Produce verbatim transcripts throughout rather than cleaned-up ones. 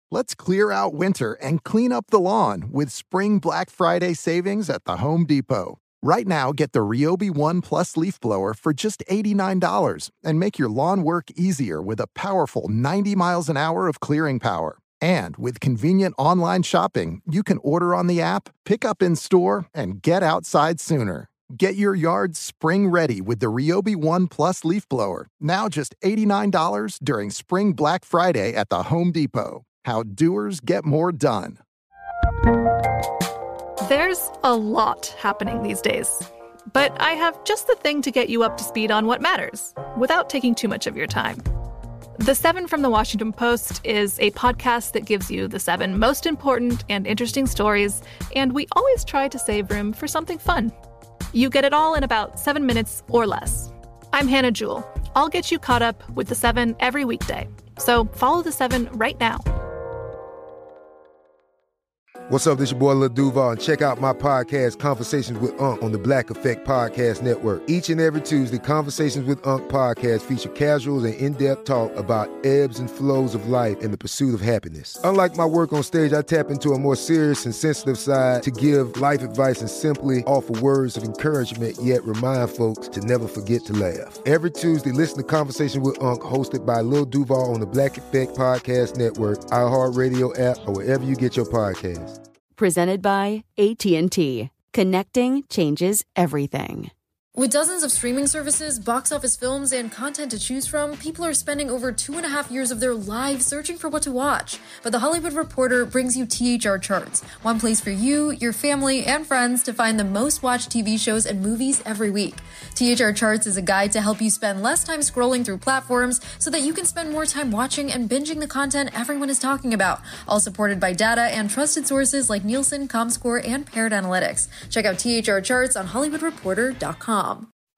Let's clear out winter and clean up the lawn with Spring Black Friday savings at the Home Depot. Right now, get the Ryobi One Plus leaf blower for just eighty-nine dollars and make your lawn work easier with a powerful ninety miles an hour of clearing power. And with convenient online shopping, you can order on the app, pick up in store, and get outside sooner. Get your yard spring ready with the Ryobi One Plus leaf blower, now just eighty-nine dollars during Spring Black Friday at the Home Depot. How doers get more done. There's a lot happening these days, but I have just the thing to get you up to speed on what matters without taking too much of your time. The Seven from the Washington Post is a podcast that gives you the seven most important and interesting stories, and we always try to save room for something fun. You get it all in about seven minutes or less. I'm Hannah Jewell. I'll get you caught up with the Seven every weekday. So follow the Seven right now. What's up, this your boy Lil Duval, and check out my podcast, Conversations with Unc, on the Black Effect Podcast Network. Each and every Tuesday, Conversations with Unc podcast feature casual and in-depth talk about ebbs and flows of life and the pursuit of happiness. Unlike my work on stage, I tap into a more serious and sensitive side to give life advice and simply offer words of encouragement, yet remind folks to never forget to laugh. Every Tuesday, listen to Conversations with Unc, hosted by Lil Duval on the Black Effect Podcast Network, iHeartRadio app, or wherever you get your podcasts. Presented by A T and T. Connecting changes everything. With dozens of streaming services, box office films, and content to choose from, people are spending over two and a half years of their lives searching for what to watch. But The Hollywood Reporter brings you T H R Charts, one place for you, your family, and friends to find the most watched T V shows and movies every week. T H R Charts is a guide to help you spend less time scrolling through platforms so that you can spend more time watching and binging the content everyone is talking about, all supported by data and trusted sources like Nielsen, Comscore, and Paired Analytics. Check out T H R Charts on Hollywood Reporter dot com.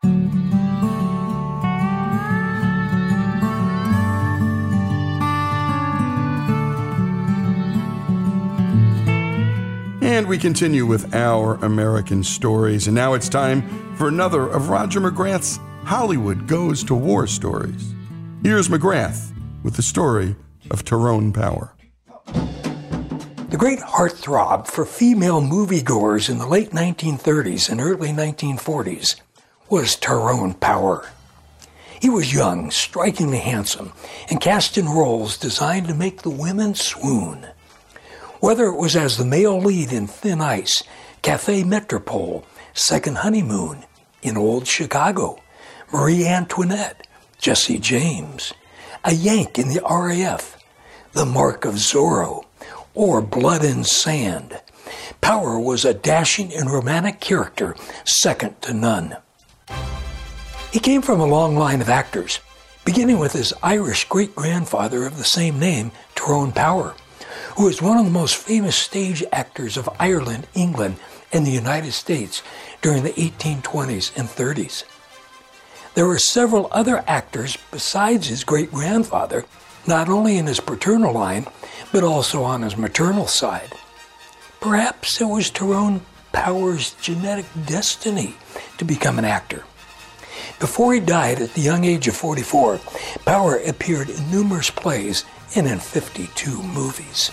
And we continue with Our American Stories. And now it's time for another of Roger McGrath's Hollywood Goes to War stories. Here's McGrath with the story of Tyrone Power. The great heartthrob for female moviegoers in the late nineteen thirties and early nineteen forties was Tyrone Power. He was young, strikingly handsome, and cast in roles designed to make the women swoon. Whether it was as the male lead in Thin Ice, Café Metropole, Second Honeymoon, In Old Chicago, Marie Antoinette, Jesse James, a Yank in the R A F, The Mark of Zorro, or Blood and Sand, Power was a dashing and romantic character second to none. He came from a long line of actors, beginning with his Irish great-grandfather of the same name, Tyrone Power, who was one of the most famous stage actors of Ireland, England, and the United States during the eighteen twenties and thirties. There were several other actors besides his great-grandfather, not only in his paternal line, but also on his maternal side. Perhaps it was Tyrone Power's genetic destiny to become an actor. Before he died at the young age of forty-four, Power appeared in numerous plays and in fifty-two movies.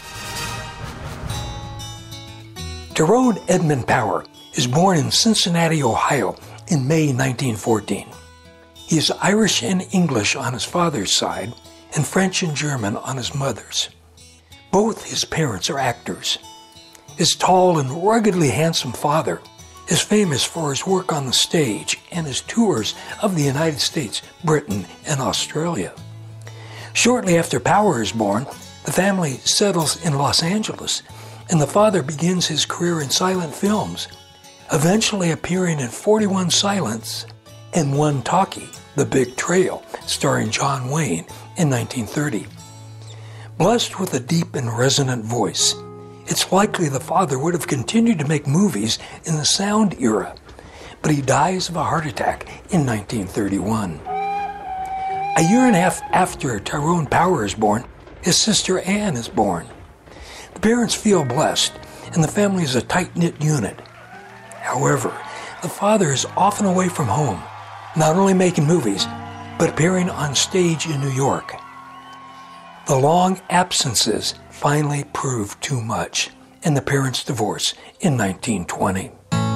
Tyrone Edmund Power is born in Cincinnati, Ohio in May nineteen fourteen. He is Irish and English on his father's side and French and German on his mother's. Both his parents are actors. His tall and ruggedly handsome father is famous for his work on the stage and his tours of the United States, Britain, and Australia. Shortly after Power is born, the family settles in Los Angeles, and the father begins his career in silent films, eventually appearing in forty-one silents and one talkie, The Big Trail, starring John Wayne in nineteen thirty. Blessed with a deep and resonant voice, it's likely the father would have continued to make movies in the sound era, but he dies of a heart attack in nineteen thirty-one. A year and a half after Tyrone Power is born, his sister Anne is born. The parents feel blessed, and the family is a tight-knit unit. However, the father is often away from home, not only making movies, but appearing on stage in New York. The long absences finally proved too much, and the parents divorce in nineteen twenty.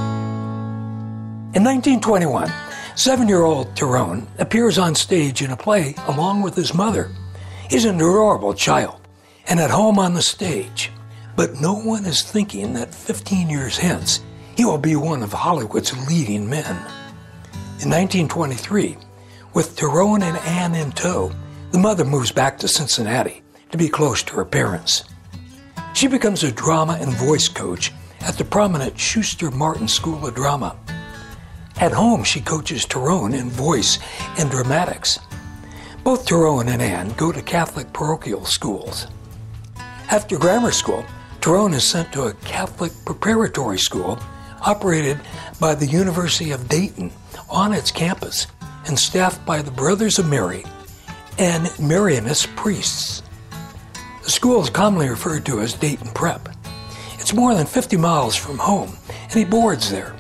In nineteen twenty-one, seven-year-old Tyrone appears on stage in a play along with his mother. He's an adorable child and at home on the stage, but no one is thinking that fifteen years hence, he will be one of Hollywood's leading men. In nineteen twenty-three, with Tyrone and Anne in tow, the mother moves back to Cincinnati to be close to her parents. She becomes a drama and voice coach at the prominent Schuster Martin School of Drama. At home, she coaches Tyrone in voice and dramatics. Both Tyrone and Anne go to Catholic parochial schools. After grammar school, Tyrone is sent to a Catholic preparatory school operated by the University of Dayton on its campus and staffed by the Brothers of Mary and Marianist priests. The school is commonly referred to as Dayton Prep. It's more than fifty miles from home, and he boards there.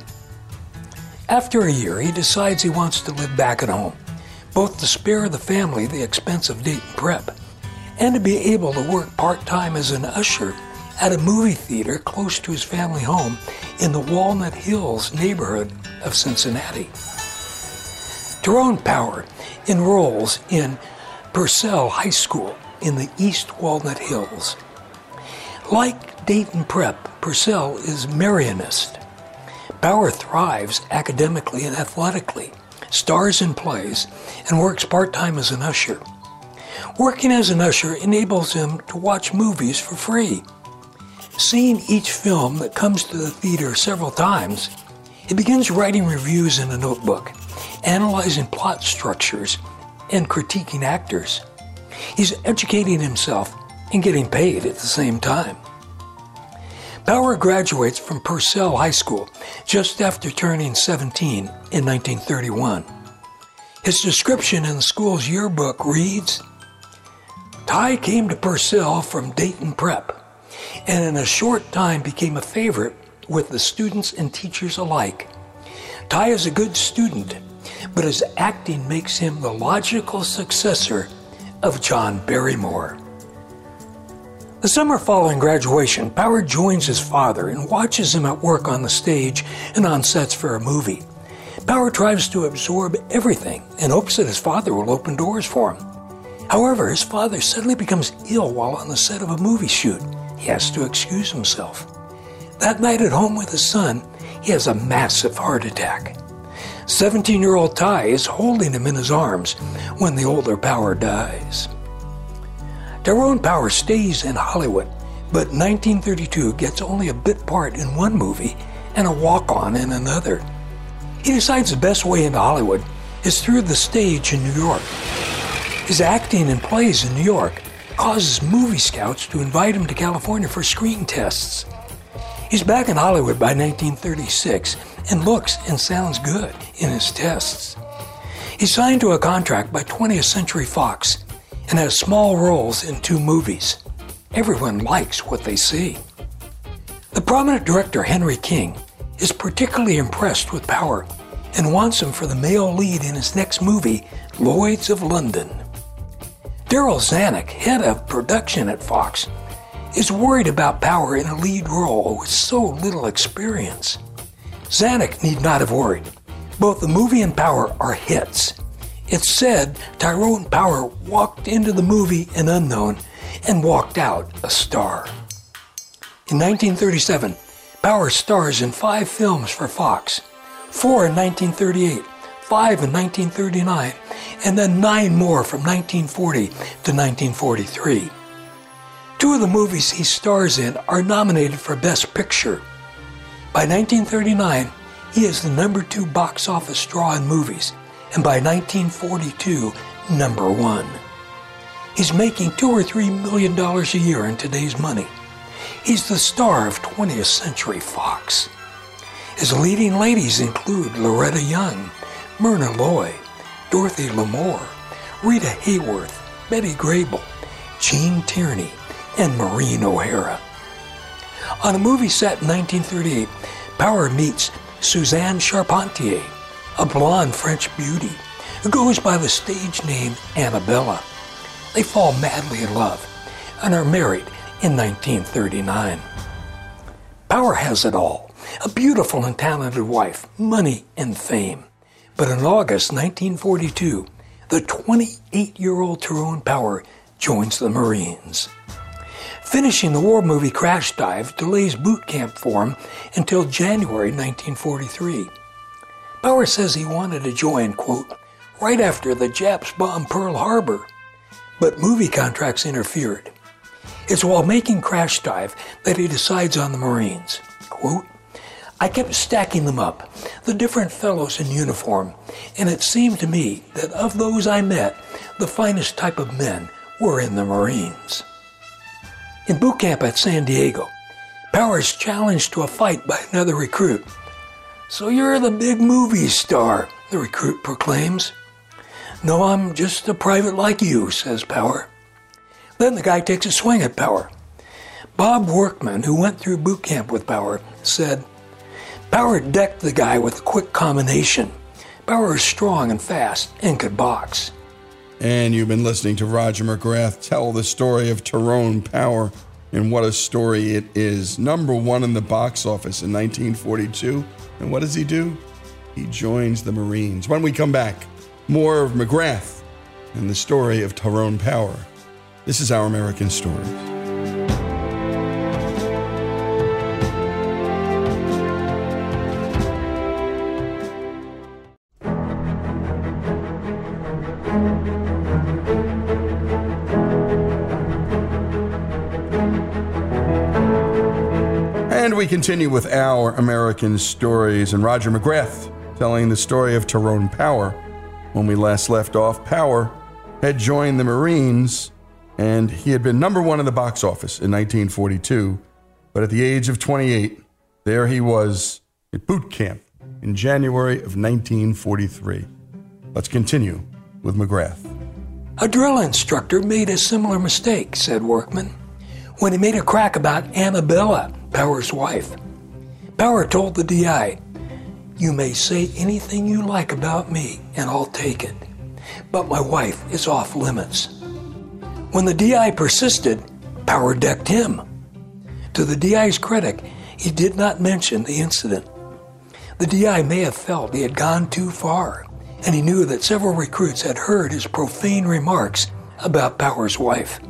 After a year, he decides he wants to live back at home, both to spare the family the expense of Dayton Prep and to be able to work part-time as an usher at a movie theater close to his family home in the Walnut Hills neighborhood of Cincinnati. Tyrone Power enrolls in Purcell High School in the East Walnut Hills. Like Dayton Prep, Purcell is Marianist. Power thrives academically and athletically, stars in plays, and works part-time as an usher. Working as an usher enables him to watch movies for free. Seeing each film that comes to the theater several times, he begins writing reviews in a notebook, analyzing plot structures, and critiquing actors. He's educating himself and getting paid at the same time. Power graduates from Purcell High School just after turning seventeen in nineteen thirty-one. His description in the school's yearbook reads, "Ty came to Purcell from Dayton Prep, and in a short time became a favorite with the students and teachers alike. Ty is a good student, but his acting makes him the logical successor of John Barrymore." The summer following graduation, Power joins his father and watches him at work on the stage and on sets for a movie. Power tries to absorb everything and hopes that his father will open doors for him. However, his father suddenly becomes ill while on the set of a movie shoot. He has to excuse himself. That night at home with his son, he has a massive heart attack. seventeen-year-old Ty is holding him in his arms when the older Power dies. Tyrone Power stays in Hollywood, but in nineteen thirty-two gets only a bit part in one movie and a walk-on in another. He decides the best way into Hollywood is through the stage in New York. His acting in plays in New York causes movie scouts to invite him to California for screen tests. He's back in Hollywood by nineteen thirty-six and looks and sounds good in his tests. He's signed to a contract by twentieth Century Fox and has small roles in two movies. Everyone likes what they see. The prominent director Henry King is particularly impressed with Power and wants him for the male lead in his next movie, Lloyds of London. Darryl Zanuck, head of production at Fox, is worried about Power in a lead role with so little experience. Zanuck need not have worried. Both the movie and Power are hits. It's said Tyrone Power walked into the movie an unknown and walked out a star. In nineteen thirty-seven, Power stars in five films for Fox, four in nineteen thirty-eight, five in nineteen thirty-nine, and then nine more from nineteen forty to nineteen forty-three. Two of the movies he stars in are nominated for Best Picture. By nineteen thirty-nine, he is the number two box office draw in movies, and by nineteen forty-two, number one. He's making two or three million dollars a year in today's money. He's the star of twentieth Century Fox. His leading ladies include Loretta Young, Myrna Loy, Dorothy Lamour, Rita Hayworth, Betty Grable, Gene Tierney, and Maureen O'Hara. On a movie set in nineteen thirty-eight, Power meets Suzanne Charpentier, a blonde French beauty who goes by the stage name Annabella. They fall madly in love and are married in nineteen thirty-nine. Power has it all, a beautiful and talented wife, money and fame. But in August nineteen forty-two, the twenty-eight-year-old Tyrone Power joins the Marines. Finishing the war movie Crash Dive delays boot camp for him until January nineteen forty-three. Power says he wanted to join, quote, right after the Japs bombed Pearl Harbor, but movie contracts interfered. It's while making Crash Dive that he decides on the Marines. Quote, I kept stacking them up, the different fellows in uniform, and it seemed to me that of those I met, the finest type of men were in the Marines. In boot camp at San Diego, Power is challenged to a fight by another recruit. So you're the big movie star, the recruit proclaims. No, I'm just a private like you, says Power. Then the guy takes a swing at Power. Bob Workman, who went through boot camp with Power, said, Power decked the guy with a quick combination. Power is strong and fast and could box. And you've been listening to Roger McGrath tell the story of Tyrone Power, and what a story it is. Number one in the box office in nineteen forty-two. And what does he do? He joins the Marines. When we come back, more of McGrath and the story of Tyrone Power. This is Our American Stories. And we continue with Our American Stories, and Roger McGrath telling the story of Tyrone Power. When we last left off, Power had joined the Marines, and he had been number one in the box office in nineteen forty-two. But at the age of twenty-eight, there he was at boot camp in January of nineteen forty-three. Let's continue with McGrath. A drill instructor made a similar mistake, said Workman, when he made a crack about Annabella, Power's wife. Power told the D I, you may say anything you like about me, and I'll take it. But my wife is off limits. When the D I persisted, Power decked him. To the D I's credit, he did not mention the incident. The D I may have felt he had gone too far, and he knew that several recruits had heard his profane remarks about Power's wife.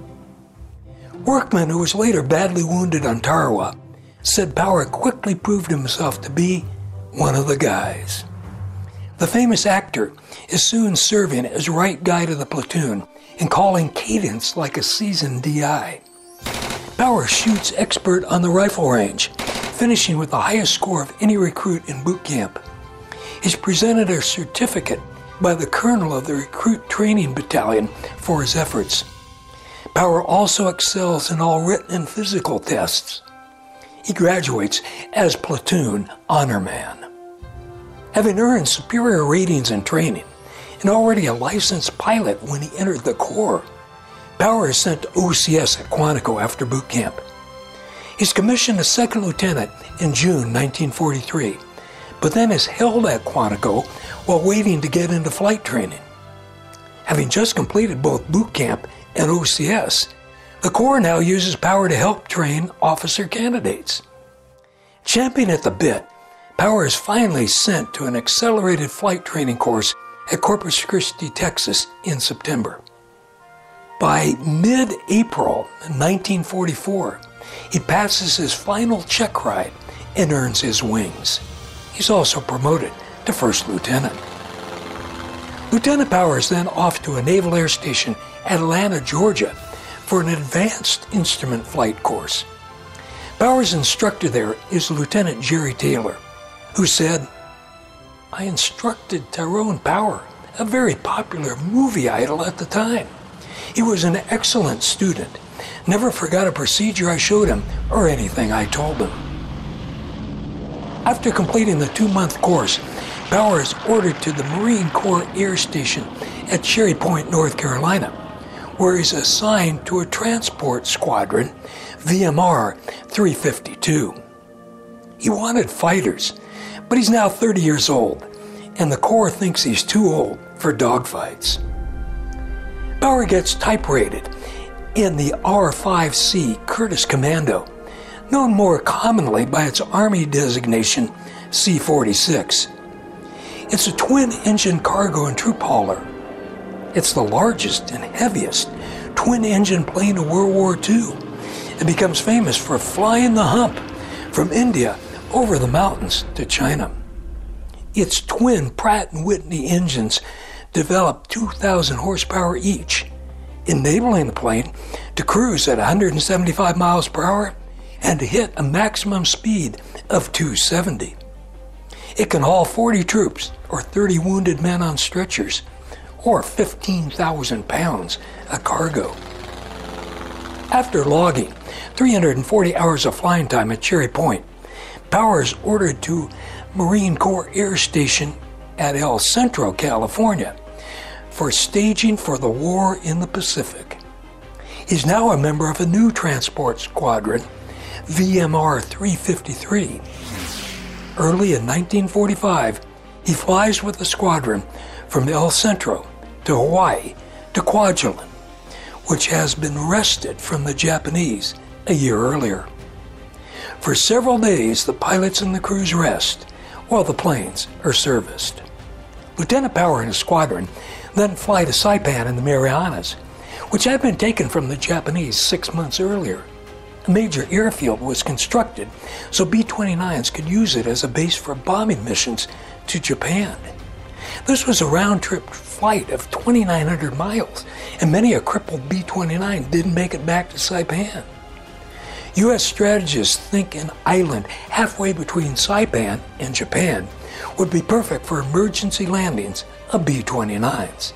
Workman, who was later badly wounded on Tarawa, said Power quickly proved himself to be one of the guys. The famous actor is soon serving as right guy to the platoon and calling cadence like a seasoned D I. Power shoots expert on the rifle range, finishing with the highest score of any recruit in boot camp. He's presented a certificate by the colonel of the recruit training battalion for his efforts. Power also excels in all written and physical tests. He graduates as platoon honor man. Having earned superior ratings in training and already a licensed pilot when he entered the Corps, Power is sent to O C S at Quantico after boot camp. He's commissioned as second lieutenant in June nineteen forty-three, but then is held at Quantico while waiting to get into flight training. Having just completed both boot camp and O C S, the Corps now uses Power to help train officer candidates. Champing at the bit, Power is finally sent to an accelerated flight training course at Corpus Christi, Texas in September. By mid-April nineteen forty-four, he passes his final check ride and earns his wings. He's also promoted to first lieutenant. Lieutenant Power is then off to a Naval Air Station at Atlanta, Georgia, for an advanced instrument flight course. Power's instructor there is Lieutenant Jerry Taylor, who said, I instructed Tyrone Power, a very popular movie idol at the time. He was an excellent student, never forgot a procedure I showed him or anything I told him. After completing the two-month course, Power is ordered to the Marine Corps Air Station at Cherry Point, North Carolina, where he's assigned to a transport squadron, V M R three fifty-two. He wanted fighters, but he's now thirty years old, and the Corps thinks he's too old for dogfights. Power gets type rated in the R five C Curtiss Commando, known more commonly by its Army designation C forty-six. It's a twin-engine cargo and troop hauler. It's the largest and heaviest twin-engine plane of World War Two and becomes famous for flying the hump from India over the mountains to China. Its twin Pratt and Whitney engines develop two thousand horsepower each, enabling the plane to cruise at one hundred seventy-five miles per hour and to hit a maximum speed of two hundred seventy. It can haul forty troops or thirty wounded men on stretchers, or fifteen thousand pounds of cargo. After logging three hundred forty hours of flying time at Cherry Point, Power is ordered to Marine Corps Air Station at El Centro, California, for staging for the war in the Pacific. He's now a member of a new transport squadron, V M R three fifty-three. Early in nineteen forty-five, he flies with the squadron from El Centro to Hawaii to Kwajalein, which has been wrested from the Japanese a year earlier. For several days, the pilots and the crews rest while the planes are serviced. Lieutenant Power and his squadron then fly to Saipan in the Marianas, which had been taken from the Japanese six months earlier. A major airfield was constructed so B twenty-nines could use it as a base for bombing missions to Japan. This was a round-trip flight of twenty-nine hundred miles, and many a crippled B twenty-nine didn't make it back to Saipan. U S strategists think an island halfway between Saipan and Japan would be perfect for emergency landings of B twenty-nines.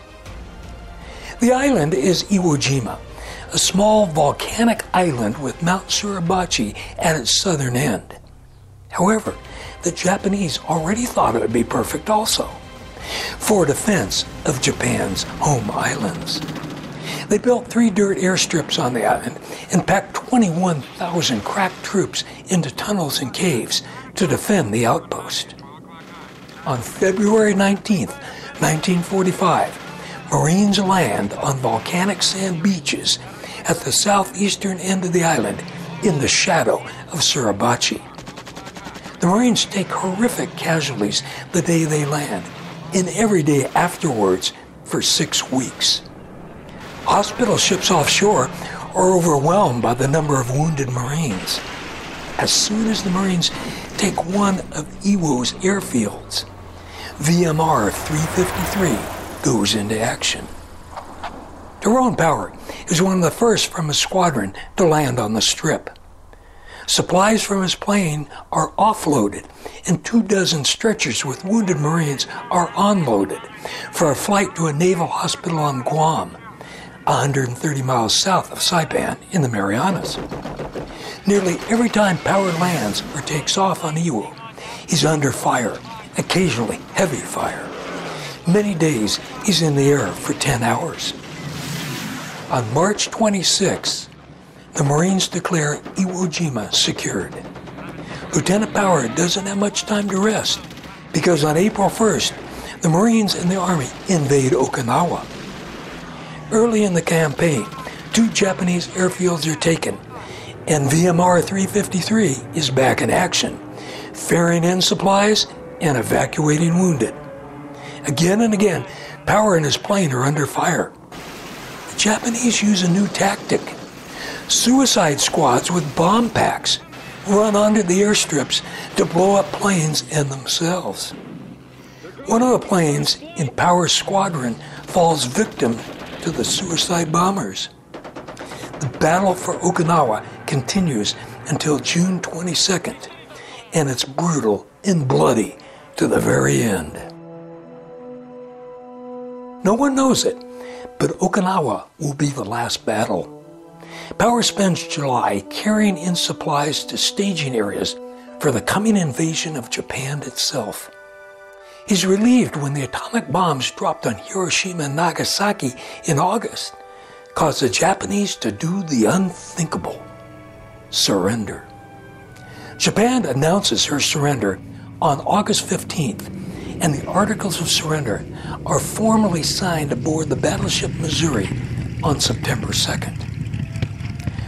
The island is Iwo Jima, a small volcanic island with Mount Suribachi at its southern end. However, the Japanese already thought it would be perfect also for defense of Japan's home islands. They built three dirt airstrips on the island and packed twenty-one thousand crack troops into tunnels and caves to defend the outpost. On February nineteenth, nineteen forty-five, Marines land on volcanic sand beaches at the southeastern end of the island in the shadow of Suribachi. The Marines take horrific casualties the day they land and every day afterwards for six weeks. Hospital ships offshore are overwhelmed by the number of wounded Marines. As soon as the Marines take one of Iwo's airfields, V M R three fifty-three goes into action. Tyrone Power is one of the first from his squadron to land on the strip. Supplies from his plane are offloaded, and two dozen stretchers with wounded Marines are unloaded for a flight to a naval hospital on Guam, one hundred thirty miles south of Saipan in the Marianas. Nearly every time Power lands or takes off on Iwo, he's under fire, occasionally heavy fire. Many days he's in the air for ten hours. On March twenty-sixth, the Marines declare Iwo Jima secured. Lieutenant Power doesn't have much time to rest because on April first, the Marines and the Army invade Okinawa. Early in the campaign, two Japanese airfields are taken, and V M R three fifty-three is back in action, ferrying in supplies and evacuating wounded. Again and again, Power and his plane are under fire. The Japanese use a new tactic. Suicide squads with bomb packs run onto the airstrips to blow up planes and themselves. One of the planes in Power's squadron falls victim to the suicide bombers. The battle for Okinawa continues until June twenty-second, and it's brutal and bloody to the very end. No one knows it, but Okinawa will be the last battle. Power spends July carrying in supplies to staging areas for the coming invasion of Japan itself. He's relieved when the atomic bombs dropped on Hiroshima and Nagasaki in August caused the Japanese to do the unthinkable: surrender. Japan announces her surrender on August fifteenth, and the Articles of Surrender are formally signed aboard the battleship Missouri on September second.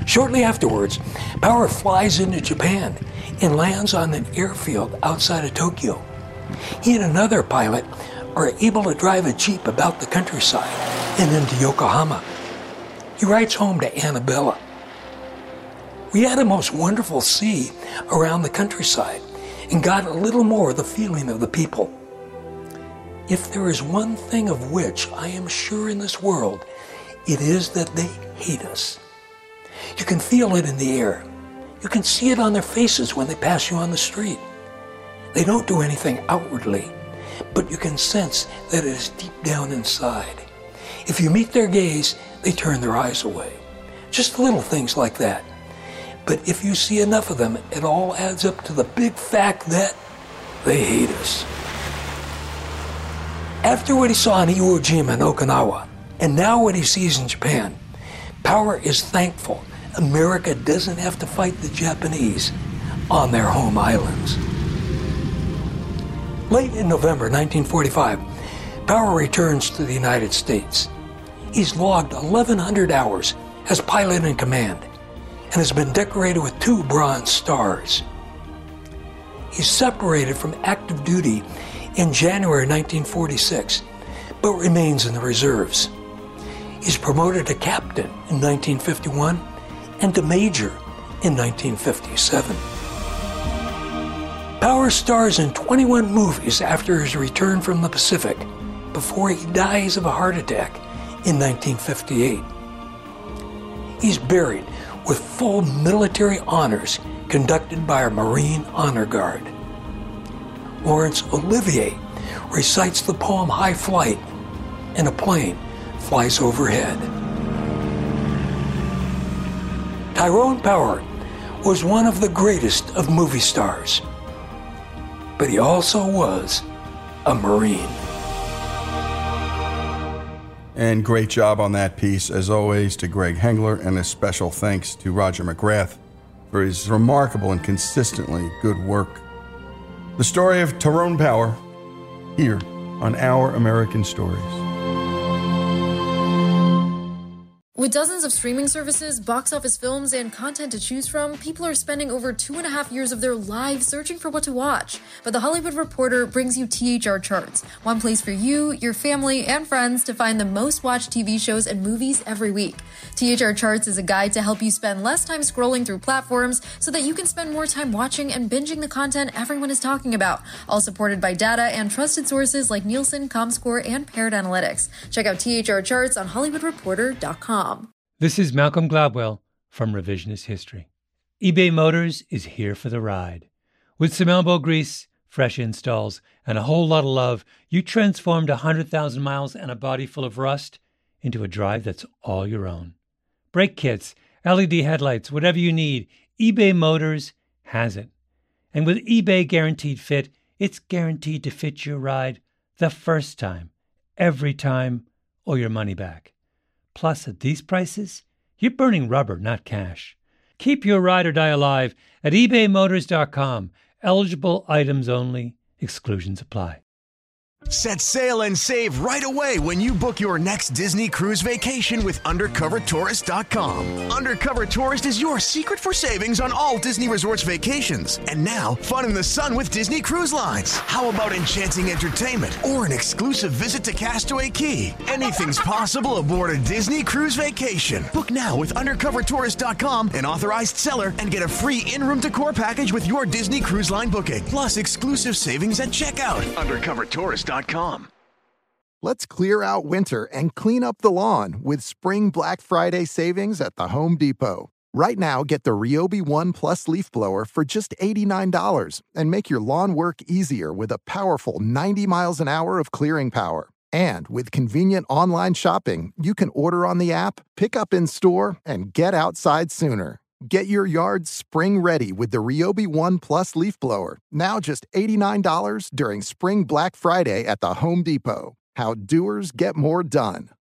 Shortly afterwards, Power flies into Japan and lands on an airfield outside of Tokyo. He and another pilot are able to drive a Jeep about the countryside and into Yokohama. He rides home to Annabella. We had a most wonderful see around the countryside and got a little more of the feeling of the people. If there is one thing of which I am sure in this world, it is that they hate us. You can feel it in the air. You can see it on their faces when they pass you on the street. They don't do anything outwardly, but you can sense that it is deep down inside. If you meet their gaze, they turn their eyes away. Just little things like that. But if you see enough of them, it all adds up to the big fact that they hate us. After what he saw in Iwo Jima and Okinawa, and now what he sees in Japan, Power is thankful America doesn't have to fight the Japanese on their home islands. Late in November nineteen forty-five, Power returns to the United States. He's logged eleven hundred hours as pilot in command and has been decorated with two Bronze Stars. He's separated from active duty in January nineteen forty-six, but remains in the reserves. He's promoted to captain in nineteen fifty-one and to major in nineteen fifty-seven. Power stars in twenty-one movies after his return from the Pacific before he dies of a heart attack in nineteen fifty-eight. He's buried with full military honors conducted by our Marine Honor Guard. Laurence Olivier recites the poem High Flight, and a plane flies overhead. Tyrone Power was one of the greatest of movie stars, but he also was a Marine. And great job on that piece, as always, to Greg Hengler, and a special thanks to Roger McGrath for his remarkable and consistently good work. The story of Tyrone Power, here on Our American Stories. With dozens of streaming services, box office films, and content to choose from, people are spending over two and a half years of their lives searching for what to watch. But The Hollywood Reporter brings you T H R Charts, one place for you, your family, and friends to find the most watched T V shows and movies every week. T H R Charts is a guide to help you spend less time scrolling through platforms so that you can spend more time watching and binging the content everyone is talking about, all supported by data and trusted sources like Nielsen, Comscore, and Paired Analytics. Check out T H R Charts on Hollywood Reporter dot com. This is Malcolm Gladwell from Revisionist History. eBay Motors is here for the ride. With some elbow grease, fresh installs, and a whole lot of love, you transformed one hundred thousand miles and a body full of rust into a drive that's all your own. Brake kits, L E D headlights, whatever you need, eBay Motors has it. And with eBay Guaranteed Fit, it's guaranteed to fit your ride the first time, every time, or your money back. Plus, at these prices, you're burning rubber, not cash. Keep your ride or die alive at ebay motors dot com. Eligible items only. Exclusions apply. Set sail and save right away when you book your next Disney cruise vacation with undercover tourist dot com. Undercover Tourist is your secret for savings on all Disney Resorts vacations. And now, fun in the sun with Disney Cruise Lines. How about enchanting entertainment or an exclusive visit to Castaway Cay? Anything's possible aboard a Disney cruise vacation. Book now with undercover tourist dot com, an authorized seller, and get a free in-room decor package with your Disney Cruise Line booking. Plus exclusive savings at checkout. undercover tourist dot com. Let's clear out winter and clean up the lawn with spring Black Friday savings at the Home Depot. Right now, get the Ryobi One Plus leaf blower for just eighty-nine dollars and make your lawn work easier with a powerful ninety miles an hour of clearing power. And with convenient online shopping, you can order on the app, pick up in store, and get outside sooner. Get your yard spring ready with the Ryobi One Plus leaf blower, now just eighty-nine dollars during Spring Black Friday at the Home Depot. How doers get more done.